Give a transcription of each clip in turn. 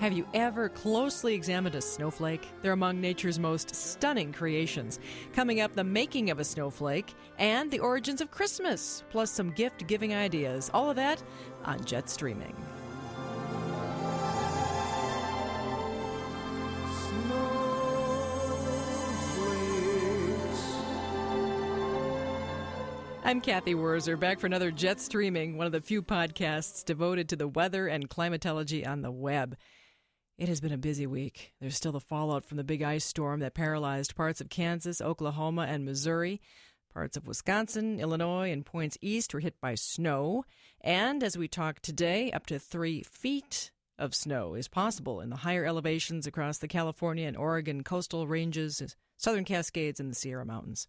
Have you ever closely examined a snowflake? They're among nature's most stunning creations. Coming up, the making of a snowflake and the origins of Christmas, plus some gift-giving ideas. All of that on Jet Streaming. I'm Kathy Wurzer, back for another Jet Streaming, one of the few podcasts devoted to the weather and climatology on the web. It has been a busy week. There's still the fallout from the big ice storm that paralyzed parts of Kansas, Oklahoma, and Missouri. Parts of Wisconsin, Illinois, and points east were hit by snow. And as we talk today, up to 3 feet of snow is possible in the higher elevations across the California and Oregon coastal ranges, southern Cascades, and the Sierra Mountains.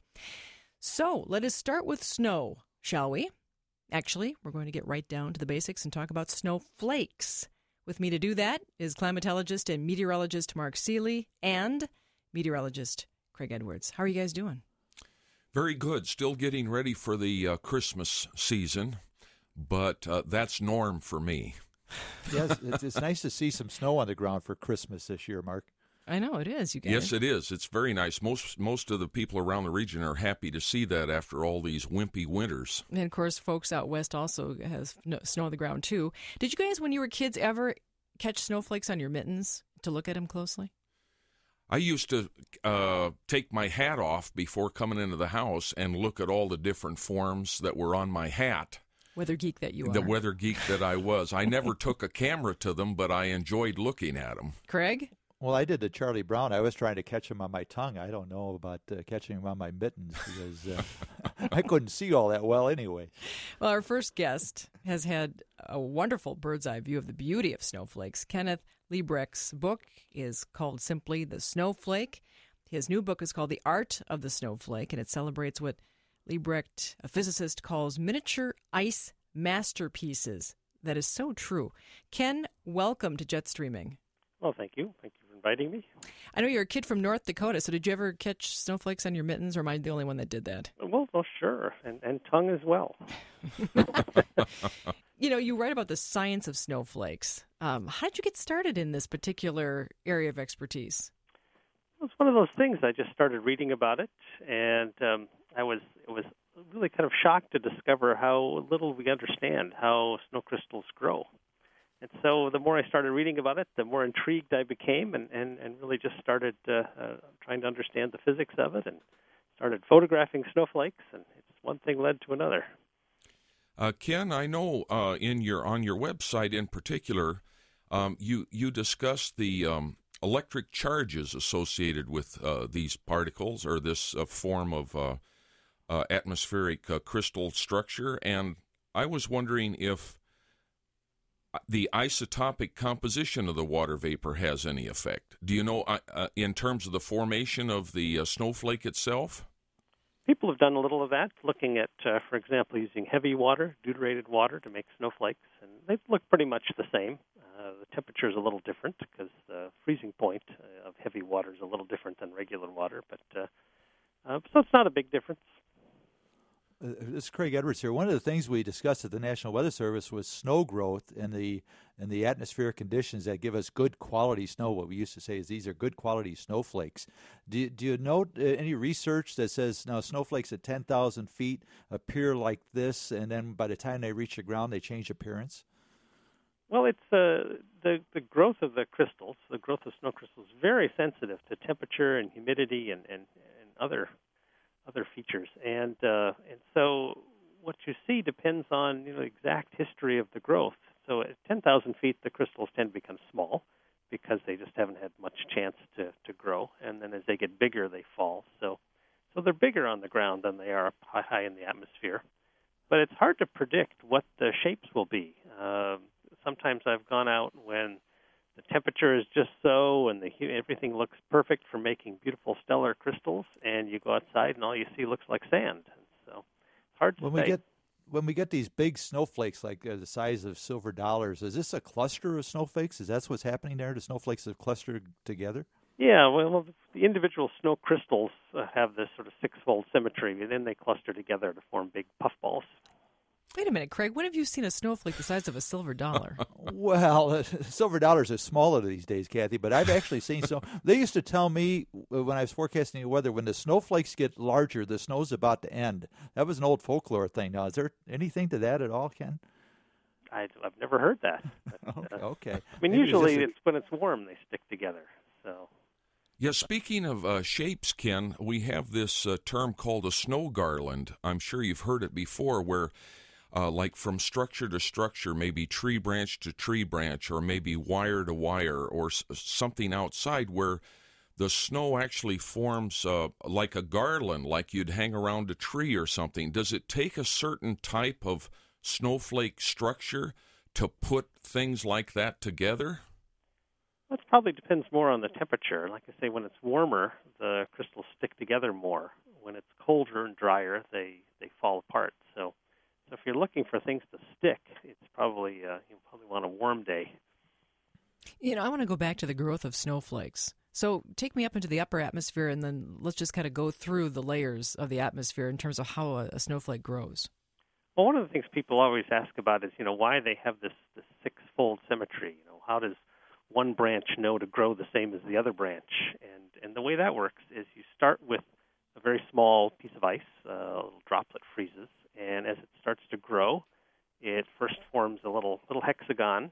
So let us start with snow, shall we? Actually, we're going to get right down to the basics and talk about snowflakes. With me to do that is climatologist and meteorologist Mark Seeley and meteorologist Craig Edwards. How are you guys doing? Very good. Still getting ready for the Christmas season, but that's norm for me. Yes, it's nice to see some snow on the ground for Christmas this year, Mark. I know, it is, you guys. Yes, it is. It's very nice. Most of the people around the region are happy to see that after all these wimpy winters. And, of course, folks out west also has snow on the ground, too. Did you guys, when you were kids, ever catch snowflakes on your mittens to look at them closely? I used to take my hat off before coming into the house and look at all the different forms that were on my hat. Weather geek that you are. The weather geek that I was. I never took a camera to them, but I enjoyed looking at them. Craig? Well, I did the Charlie Brown. I was trying to catch him on my tongue. I don't know about catching him on my mittens because I couldn't see all that well anyway. Well, our first guest has had a wonderful bird's eye view of the beauty of snowflakes. Kenneth Liebrecht's book is called simply The Snowflake. His new book is called The Art of the Snowflake, and it celebrates what Liebrecht, a physicist, calls miniature ice masterpieces. That is so true. Ken, welcome to Jet Streaming. Well, thank you. Thank you for inviting me. I know you're a kid from North Dakota, so did you ever catch snowflakes on your mittens, or am I the only one that did that? Well, sure, and tongue as well. You know, you write about the science of snowflakes. How did you get started in this particular area of expertise? It was one of those things. I just started reading about it, and it was really kind of shocked to discover how little we understand how snow crystals grow. And so the more I started reading about it, the more intrigued I became and really just started trying to understand the physics of it and started photographing snowflakes, and one thing led to another. Ken, I know on your website in particular, you discuss the electric charges associated with these particles or this form of atmospheric crystal structure, and I was wondering if the isotopic composition of the water vapor has any effect. Do you know in terms of the formation of the snowflake itself? People have done a little of that, looking at, for example, using heavy water, deuterated water, to make snowflakes, and they look pretty much the same. The temperature is a little different because the freezing point of heavy water is a little different than regular water, but so it's not a big difference. This is Craig Edwards here. One of the things we discussed at the National Weather Service was snow growth and the atmospheric conditions that give us good quality snow. What we used to say is these are good quality snowflakes. Do you note any research that says now snowflakes at 10,000 feet appear like this, and then by the time they reach the ground, they change appearance? Well, it's the growth of the crystals, the growth of snow crystals, is very sensitive to temperature and humidity and other features, and so what you see depends on the exact history of the growth. So at 10,000 feet, the crystals tend to become small because they just haven't had much chance to grow, and then as they get bigger, they fall. So they're bigger on the ground than they are up high in the atmosphere. But it's hard to predict what the shapes will be. Sometimes I've gone out when the temperature is just so, and everything looks perfect for making beautiful stellar crystals, and you go outside and all you see looks like sand. So it's hard to say. When we get these big snowflakes like the size of silver dollars, is this a cluster of snowflakes? Is that what's happening there? The snowflakes have clustered together? Yeah, well, the individual snow crystals have this sort of six-fold symmetry, and then they cluster together to form big puffballs. Wait a minute, Craig. When have you seen a snowflake the size of a silver dollar? Well, silver dollars are smaller these days, Kathy, but I've actually seen some. They used to tell me when I was forecasting the weather, when the snowflakes get larger, the snow's about to end. That was an old folklore thing. Now, is there anything to that at all, Ken? I've never heard that. But, okay. I mean, Maybe usually it's when it's warm they stick together. So. Yeah, speaking of shapes, Ken, we have this term called a snow garland. I'm sure you've heard it before, where like from structure to structure, maybe tree branch to tree branch, or maybe wire to wire, or something outside where the snow actually forms like a garland, like you'd hang around a tree or something. Does it take a certain type of snowflake structure to put things like that together? Well, it probably depends more on the temperature. Like I say, when it's warmer, the crystals stick together more. When it's colder and drier, they fall apart. So if you're looking for things to stick, it's probably you probably want a warm day. You know, I want to go back to the growth of snowflakes. So take me up into the upper atmosphere, and then let's just kind of go through the layers of the atmosphere in terms of how a snowflake grows. Well, one of the things people always ask about is, why they have this six-fold symmetry. How does one branch know to grow the same as the other branch? And the way that works is you start with a very small piece of ice, a little droplet freezes, and as it starts to grow, it first forms a little hexagon,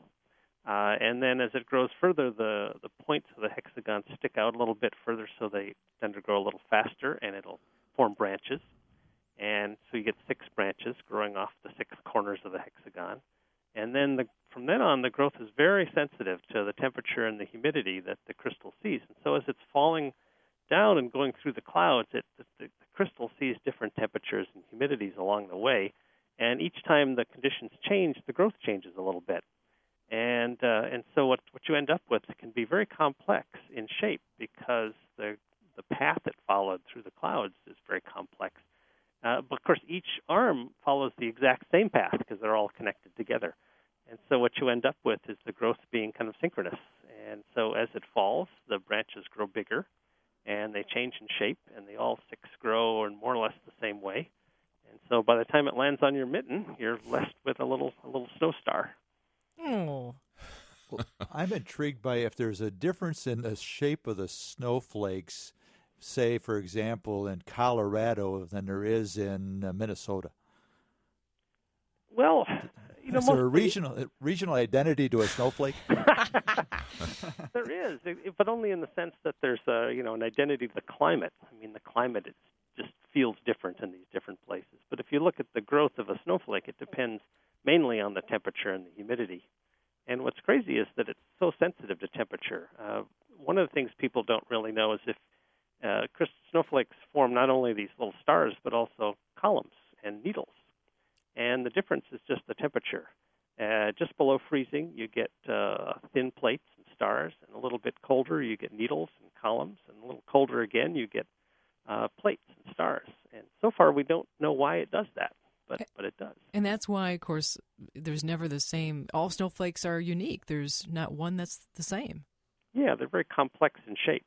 and then as it grows further, the points of the hexagon stick out a little bit further, so they tend to grow a little faster, and it'll form branches. And so you get 6 branches growing off the 6 corners of the hexagon. And then from then on, the growth is very sensitive to the temperature and the humidity that the crystal sees. And so as it's falling down and going through the clouds, the crystal sees different temperatures and humidities along the way. And each time the conditions change, the growth changes a little bit. And so what you end up with can be very complex in shape because the path it followed through the clouds is very complex. But, of course, each arm follows the exact same path because they're all connected together. And so what you end up with is the growth being kind of synchronous. And so as it falls, the branches grow bigger, and they change in shape, and they all 6 grow in more or less the same way. And so by the time it lands on your mitten, you're left with a little snow star. Oh. Well, I'm intrigued by if there's a difference in the shape of the snowflakes, say, for example, in Colorado than there is in Minnesota. Well, is there a regional identity to a snowflake? There is, but only in the sense that there's an identity to the climate. I mean, the climate just feels different in these different places. But if you look at the growth of a snowflake, it depends mainly on the temperature and the humidity. And what's crazy is that it's so sensitive to temperature. One of the things people don't really know is if snowflakes form not only these little stars, but also columns and needles. And the difference is just the temperature. Just below freezing, you get thin plates and stars, and a little bit colder, you get needles and columns, and a little colder again, you get plates and stars. And so far, we don't know why it does that, but it does. And that's why, of course, there's never the same. All snowflakes are unique. There's not one that's the same. Yeah, they're very complex in shape.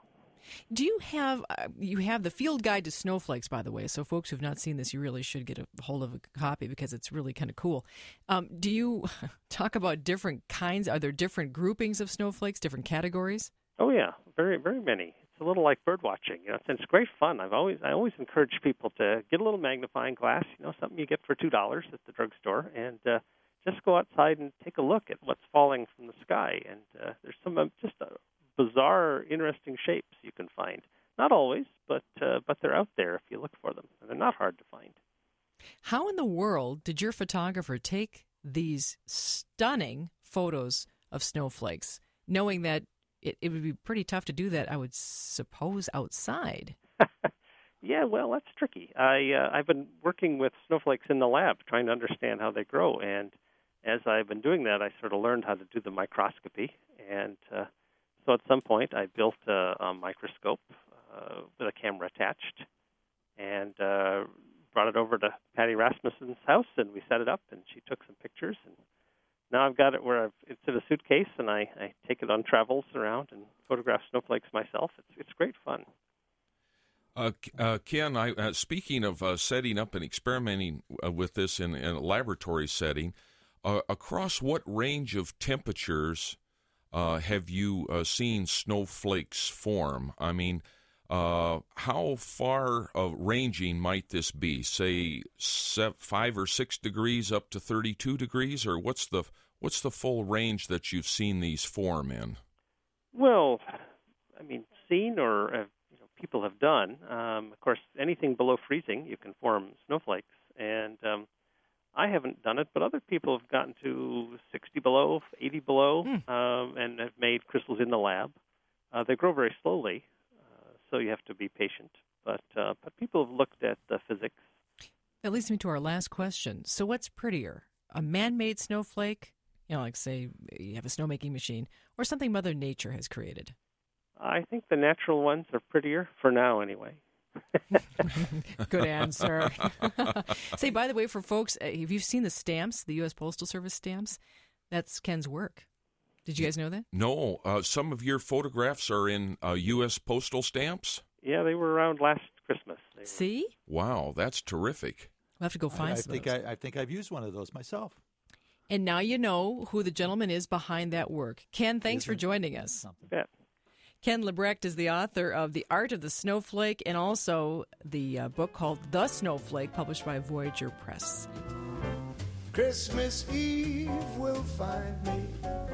Do you have the Field Guide to Snowflakes, by the way, so folks who've not seen this, you really should get a hold of a copy because it's really kind of cool. Do you talk about different kinds? Are there different groupings of snowflakes, different categories? Oh, yeah, very, very many. It's a little like bird watching. It's great fun. I always encourage people to get a little magnifying glass, something you get for $2 at the drugstore, and just go outside and take a look at what's falling from the sky. And there's some just bizarre, interesting shapes you can find. Not always, but they're out there if you look for them, and they're not hard to find. How in the world did your photographer take these stunning photos of snowflakes, knowing that it would be pretty tough to do that, I would suppose, outside? Yeah, well, that's tricky. I've been working with snowflakes in the lab, trying to understand how they grow, and as I've been doing that, I sort of learned how to do the microscopy, and so at some point, I built a microscope with a camera attached and brought it over to Patty Rasmussen's house, and we set it up, and she took some pictures. And now I've got it where it's in a suitcase, and I take it on travels around and photograph snowflakes myself. It's great fun. Ken, speaking of setting up and experimenting with this in a laboratory setting, across what range of temperatures have you seen snowflakes form? I mean, how far ranging might this be? Say 5 or 6 degrees up to 32 degrees, or what's the full range that you've seen these form in? Well, I mean, seen or people have done. Of course, anything below freezing, you can form snowflakes, and I haven't done it, but other people have gotten to 60 below, 80 below, and have made crystals in the lab. They grow very slowly, so you have to be patient. But people have looked at the physics. That leads me to our last question. So what's prettier, a man-made snowflake, like say you have a snowmaking machine, or something Mother Nature has created? I think the natural ones are prettier, for now anyway. Good answer. Say, by the way, for folks, have you seen the stamps, the U.S. Postal Service stamps? That's Ken's work. Did you guys know that? No. Some of your photographs are in U.S. postal stamps? Yeah, they were around last Christmas. See? Wow, that's terrific. We'll have to go find some of those. I think I've used one of those myself. And now you know who the gentleman is behind that work. Ken, thanks for joining us. Yeah. Ken Lebrecht is the author of The Art of the Snowflake and also the book called The Snowflake, published by Voyager Press. Christmas Eve will find me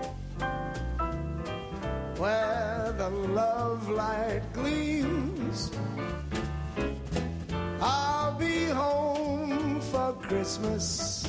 where the love light gleams. I'll be home for Christmas,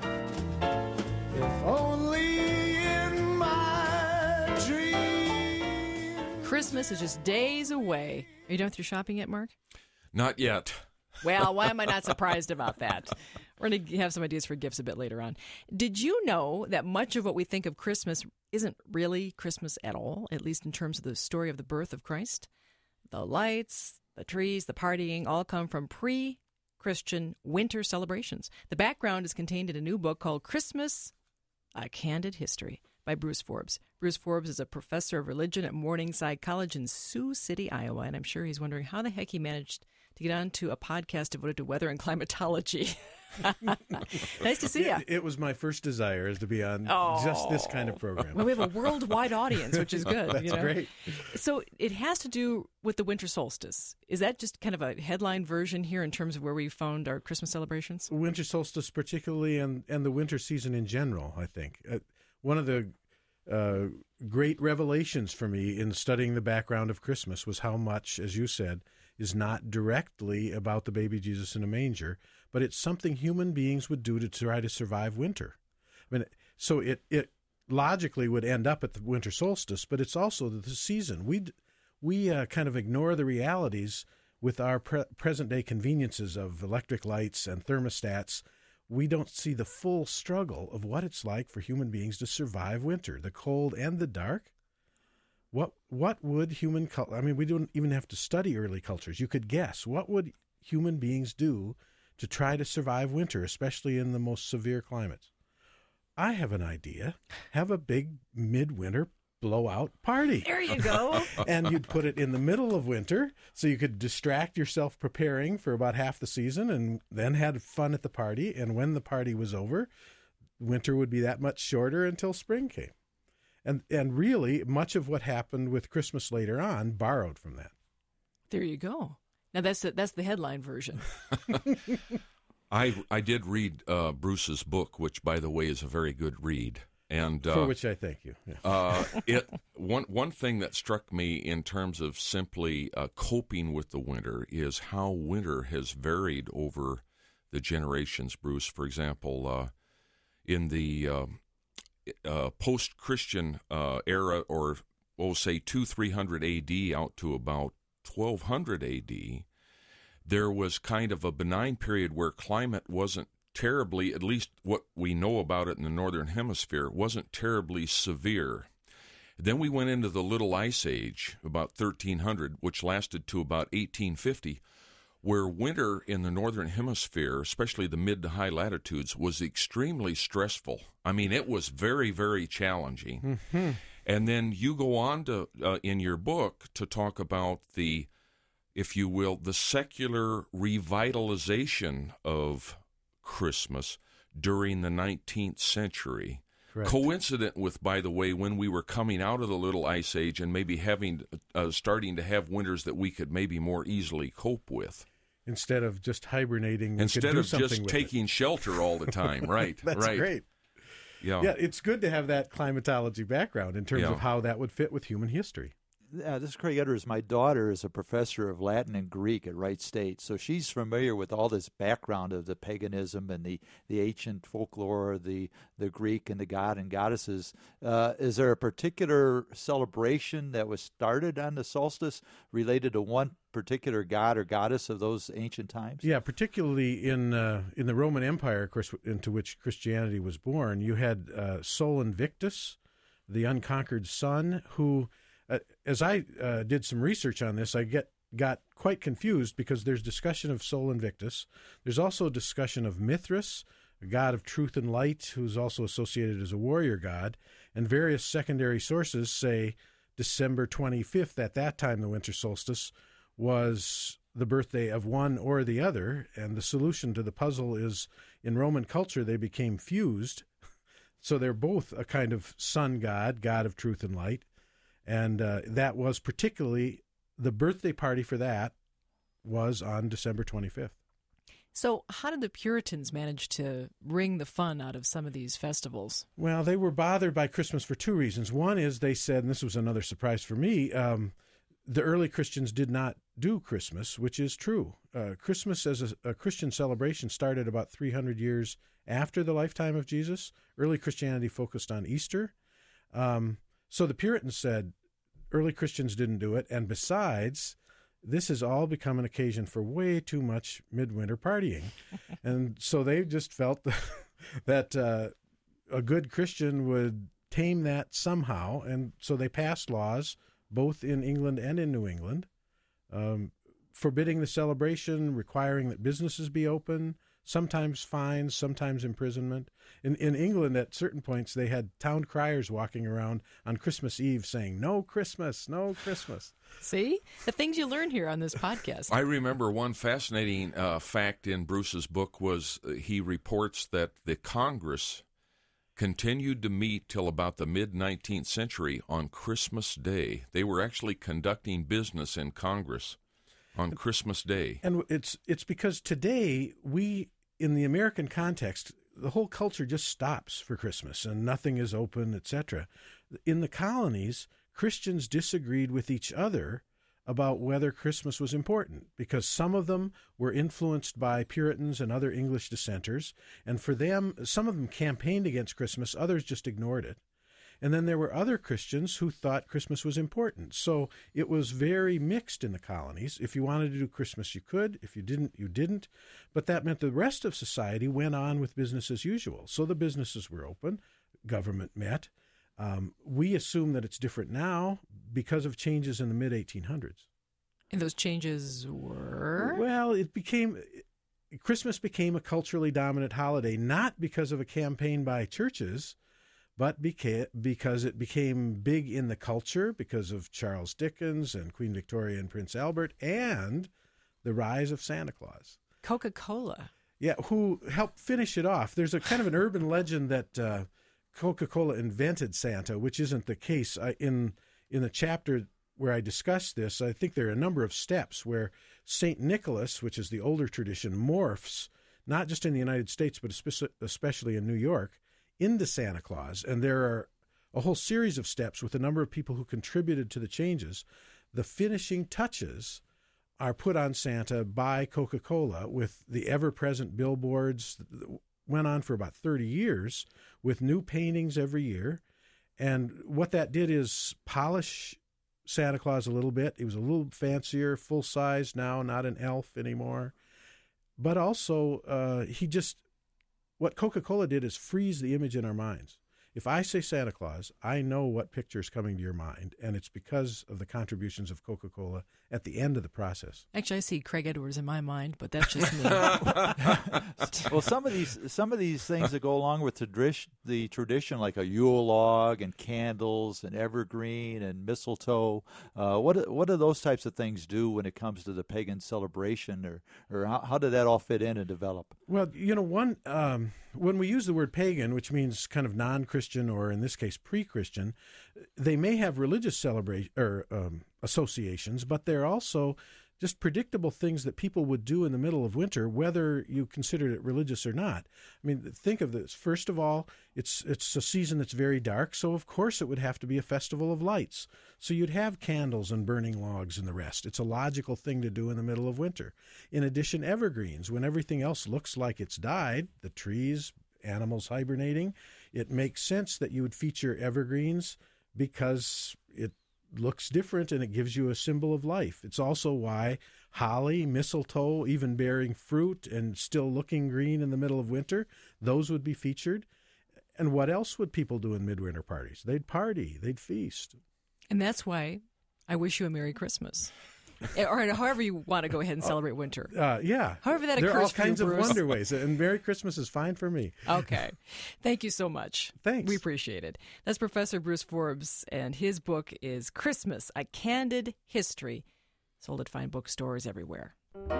if only in my dreams. Christmas is just days away. Are you done with your shopping yet, Mark? Not yet. Well, why am I not surprised about that? We're going to have some ideas for gifts a bit later on. Did you know that much of what we think of Christmas isn't really Christmas at all, at least in terms of the story of the birth of Christ? The lights, the trees, the partying all come from pre-Christian winter celebrations. The background is contained in a new book called Christmas, A Candid History by Bruce Forbes. Bruce Forbes is a professor of religion at Morningside College in Sioux City, Iowa, and I'm sure he's wondering how the heck he managed to get onto a podcast devoted to weather and climatology. Nice to see you. It was my first desire, is to be on just this kind of program. Well, we have a worldwide audience, which is good. That's great. So it has to do with the winter solstice. Is that just kind of a headline version here in terms of where we found our Christmas celebrations? Winter solstice particularly, and the winter season in general, I think. One of the great revelations for me in studying the background of Christmas was how much, as you said, is not directly about the baby Jesus in a manger, but it's something human beings would do to try to survive winter. I mean, so it logically would end up at the winter solstice, but it's also the season. We kind of ignore the realities with our present-day conveniences of electric lights and thermostats. We don't see the full struggle of what it's like for human beings to survive winter, the cold and the dark. What would human culture, I mean, we don't even have to study early cultures. You could guess. What would human beings do to try to survive winter, especially in the most severe climates? I have an idea. Have a big midwinter blowout party. There you go. And you'd put it in the middle of winter so you could distract yourself preparing for about half the season and then had fun at the party. And when the party was over, winter would be that much shorter until spring came. And really, much of what happened with Christmas later on borrowed from that. There you go. Now, that's the headline version. I did read Bruce's book, which, by the way, is a very good read. And for which I thank you. Yeah. One thing that struck me in terms of simply coping with the winter is how winter has varied over the generations, Bruce. For example, in the post-Christian era, or say 300 A.D. out to about 1200 A.D., there was kind of a benign period where climate wasn't terribly, at least what we know about it in the northern hemisphere, wasn't terribly severe. Then we went into the Little Ice Age, about 1300, which lasted to about 1850, where winter in the northern hemisphere, especially the mid to high latitudes, was extremely stressful. I mean, it was very, very challenging. Mm-hmm. And then you go on to in your book to talk about the if you will, the secular revitalization of Christmas during the 19th century. Correct. Coincident with, by the way, when we were coming out of the Little Ice Age and maybe starting to have winters that we could maybe more easily cope with. Instead of just hibernating, instead of just taking shelter all the time, right? That's right. great. Yeah, it's good to have that climatology background in terms of how that would fit with human history. This is Craig Edwards. My daughter is a professor of Latin and Greek at Wright State, so she's familiar with all this background of the paganism and the ancient folklore, the Greek and the god and goddesses. Is there a particular celebration that was started on the solstice related to one particular god or goddess of those ancient times? Yeah, particularly in the Roman Empire, of course, into which Christianity was born, you had Sol Invictus, the unconquered sun, who... as I did some research on this, I got quite confused because there's discussion of Sol Invictus. There's also discussion of Mithras, a god of truth and light, who's also associated as a warrior god. And various secondary sources say December 25th, at that time, the winter solstice, was the birthday of one or the other. And the solution to the puzzle is, in Roman culture, they became fused. So they're both a kind of sun god, god of truth and light. And that was particularly, the birthday party for that was on December 25th. So how did the Puritans manage to wring the fun out of some of these festivals? Well, they were bothered by Christmas for two reasons. One is they said, and this was another surprise for me, the early Christians did not do Christmas, which is true. Christmas as a Christian celebration started about 300 years after the lifetime of Jesus. Early Christianity focused on Easter. So the Puritans said early Christians didn't do it, and besides, this has all become an occasion for way too much midwinter partying. And so they just felt that a good Christian would tame that somehow, and so they passed laws, both in England and in New England, forbidding the celebration, requiring that businesses be open, sometimes fines, sometimes imprisonment. In England, at certain points, they had town criers walking around on Christmas Eve saying, "No Christmas, no Christmas." See? The things you learn here on this podcast. I remember one fascinating fact in Bruce's book was he reports that the Congress continued to meet till about the mid-19th century on Christmas Day. They were actually conducting business in Congress on Christmas Day. And it's because today we, in the American context, the whole culture just stops for Christmas and nothing is open, etc. In the colonies, Christians disagreed with each other about whether Christmas was important because some of them were influenced by Puritans and other English dissenters, and for them, some of them campaigned against Christmas, others just ignored it. And then there were other Christians who thought Christmas was important. So it was very mixed in the colonies. If you wanted to do Christmas, you could. If you didn't, you didn't. But that meant the rest of society went on with business as usual. So the businesses were open. Government met. We assume that it's different now because of changes in the mid-1800s. And those changes were? Well, Christmas became a culturally dominant holiday, not because of a campaign by churches, but because it became big in the culture because of Charles Dickens and Queen Victoria and Prince Albert and the rise of Santa Claus. Coca-Cola. Yeah, who helped finish it off. There's a kind of an urban legend that Coca-Cola invented Santa, which isn't the case. In the chapter where I discuss this, I think there are a number of steps where St. Nicholas, which is the older tradition, morphs, not just in the United States, but especially in New York, into Santa Claus. And there are a whole series of steps with a number of people who contributed to the changes. The finishing touches are put on Santa by Coca-Cola with the ever-present billboards that went on for about 30 years with new paintings every year. And what that did is polish Santa Claus a little bit. He was a little fancier, full-size now, not an elf anymore. But also, what Coca-Cola did is freeze the image in our minds. If I say Santa Claus, I know what picture is coming to your mind, and it's because of the contributions of Coca-Cola at the end of the process. Actually, I see Craig Edwards in my mind, but that's just me. Well, some of these things that go along with the tradition, like a Yule log and candles and evergreen and mistletoe, what do those types of things do when it comes to the pagan celebration, or how did that all fit in and develop? Well, when we use the word pagan, which means kind of non-Christian or in this case pre-Christian, they may have religious associations, but they're also just predictable things that people would do in the middle of winter, whether you considered it religious or not. I mean, think of this. First of all, it's a season that's very dark, so of course it would have to be a festival of lights. So you'd have candles and burning logs and the rest. It's a logical thing to do in the middle of winter. In addition, evergreens, when everything else looks like it's died, the trees, animals hibernating, it makes sense that you would feature evergreens because it looks different and it gives you a symbol of life. It's also why holly, mistletoe, even bearing fruit and still looking green in the middle of winter, those would be featured. And what else would people do in midwinter parties? They'd party, they'd feast. And that's why I wish you a Merry Christmas. Or however you want to go ahead and celebrate winter. Yeah. However that occurs there are all for you, kinds of Bruce. wonder ways, and Merry Christmas is fine for me. Okay. Thank you so much. Thanks. We appreciate it. That's Professor Bruce Forbes, and his book is Christmas, A Candid History, sold at fine bookstores everywhere.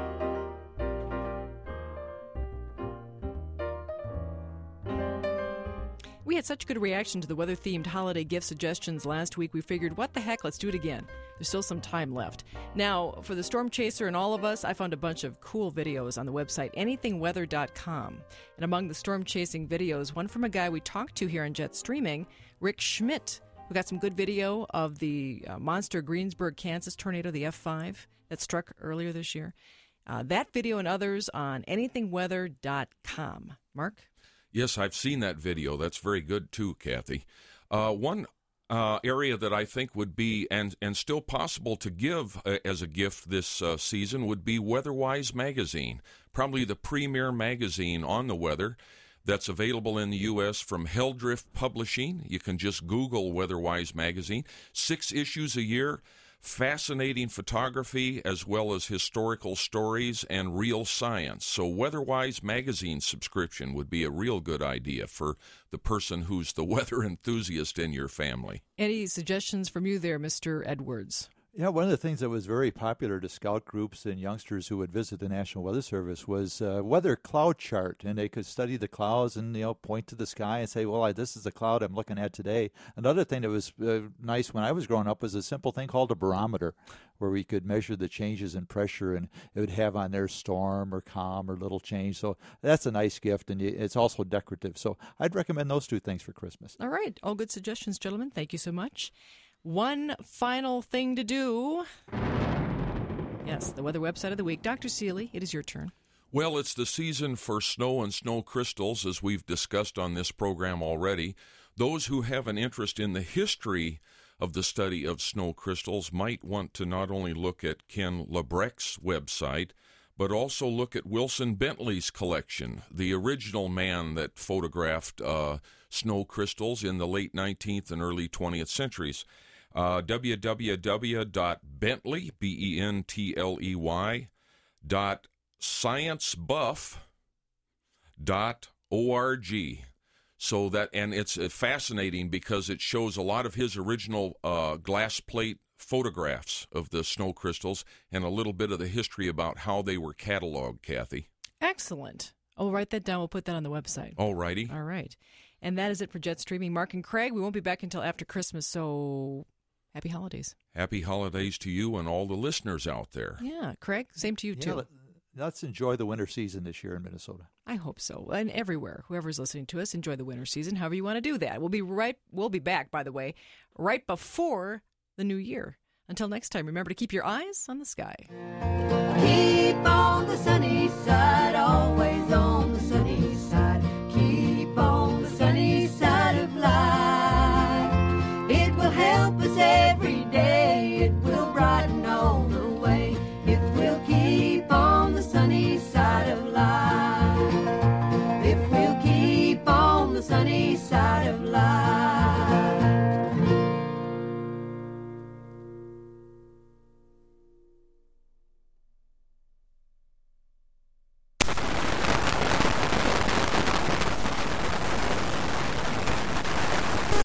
We had such good reaction to the weather-themed holiday gift suggestions last week, we figured, what the heck, let's do it again. There's still some time left. Now, for the Storm Chaser and all of us, I found a bunch of cool videos on the website anythingweather.com. And among the storm-chasing videos, one from a guy we talked to here on Jet Streaming, Rick Schmidt, who got some good video of the monster Greensburg, Kansas tornado, the F5, that struck earlier this year. That video and others on anythingweather.com. Mark? Yes, I've seen that video. That's very good, too, Kathy. One area that I think would be, and still possible to give as a gift this season, would be WeatherWise magazine, probably the premier magazine on the weather that's available in the U.S. from Heldrift Publishing. You can just Google WeatherWise magazine. 6 issues a year. Fascinating photography as well as historical stories and real science. So WeatherWise magazine subscription would be a real good idea for the person who's the weather enthusiast in your family. Any suggestions from you there, Mr. Edwards? Yeah, one of the things that was very popular to scout groups and youngsters who would visit the National Weather Service was weather cloud chart, and they could study the clouds and point to the sky and say, "Well, this is the cloud I'm looking at today." Another thing that was nice when I was growing up was a simple thing called a barometer, where we could measure the changes in pressure, and it would have on there storm or calm or little change. So that's a nice gift, and it's also decorative. So I'd recommend those 2 things for Christmas. All right, all good suggestions, gentlemen. Thank you so much. One final thing to do. Yes, the weather website of the week. Dr. Seeley, it is your turn. Well, it's the season for snow and snow crystals, as we've discussed on this program already. Those who have an interest in the history of the study of snow crystals might want to not only look at Ken Lebrecht's website, but also look at Wilson Bentley's collection, the original man that photographed snow crystals in the late 19th and early 20th centuries. www.bentley, bentley.sciencebuff.org. So that, and it's fascinating because it shows a lot of his original glass plate photographs of the snow crystals and a little bit of the history about how they were cataloged, Kathy. Excellent. I'll write that down. We'll put that on the website. All righty. All right. And that is it for Jet Streaming. Mark and Craig, we won't be back until after Christmas, so happy holidays. Happy holidays to you and all the listeners out there. Yeah, Craig, same to you, too. Let's enjoy the winter season this year in Minnesota. I hope so. And everywhere, whoever's listening to us, enjoy the winter season, however you want to do that. We'll be back, by the way, right before the new year. Until next time, remember to keep your eyes on the sky. Keep on